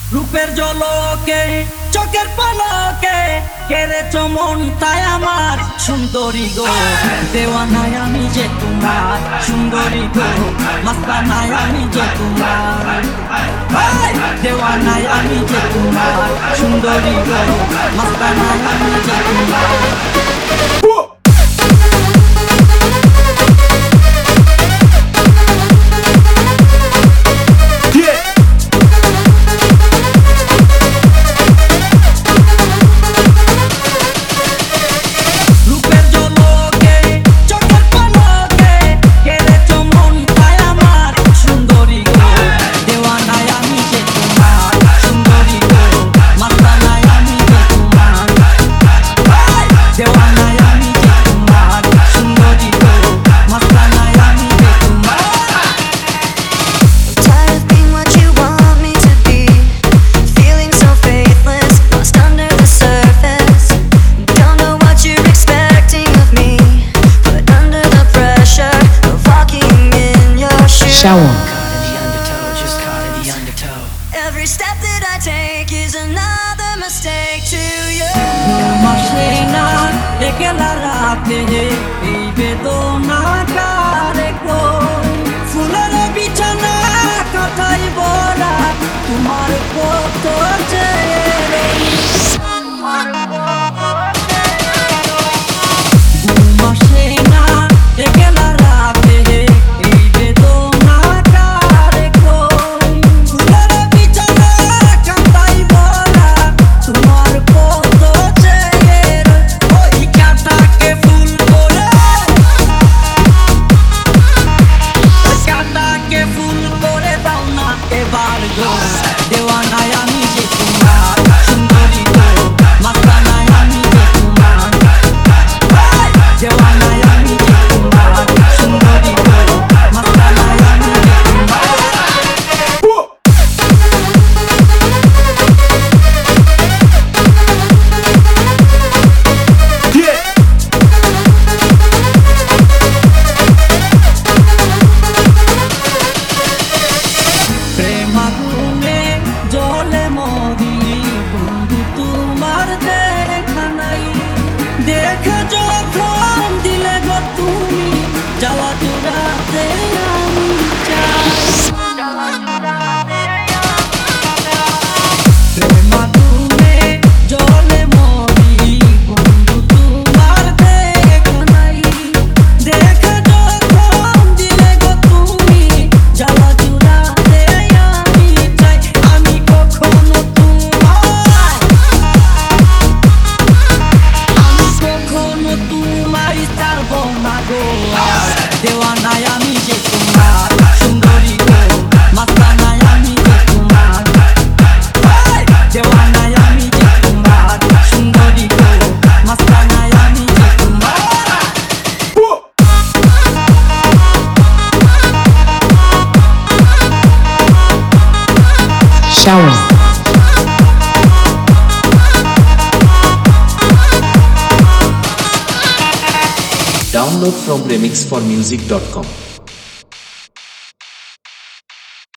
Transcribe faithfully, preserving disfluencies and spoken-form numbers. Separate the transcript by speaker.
Speaker 1: রূপের ঝলকে চোখের পলকে কেড়েছ মনটাই আমার সুন্দরী গো দেওয়ানায় আমি যে তোমার সুন্দরী গো মাস্তানায় আমি যে তোমার দেওয়ানায় আমি যে তোমার সুন্দরী গো মাস্তানায় আমি যে তোমার
Speaker 2: Shawon.
Speaker 3: Every step that I take is another mistake to you.
Speaker 1: Mashina ekela rakhe ei bedona kare ko fuler bichana katai bora tumar poto chere Mashina ekela rakhe ei bedona kare ko fuler bichana katai bora tumar poto chere oi kata ke ফুল করে kata ke ফুল করে দাও না এবার গো দেওয়ানায় আমি যে তোমার সুন্দরী গো মাস্তানায় আমি যে তোমার দেওয়ানায় আমি যে তোমার সুন্দরী গো মাস্তানায় আমি যে তোমার প্রেম আগুনে জ্বলে মরি বন্ধু তোমার দেখা নাই দেখে যখন দিলে গো তুমি জ্বালা জুড়াতে আমি চাই প্রেম আগুনে জ্বলে মরি বন্ধু তোমার দেখা নাই দেখে যখন দিলে গো তুমি জ্বালা জুড়াতে আমি চাই আমি কখনো তোমার আমি কখনো তোমায় ছাড়বো না গো দেওয়ানায় আমি যে তোমার সুন্দরী গো মাস্তানায় আমি যে তোমার দেওয়ানায় আমি যে তোমার সুন্দরী গো মাস্তানায় আমি যে তোমার
Speaker 2: Shawon.
Speaker 4: Download from remix for music dot com.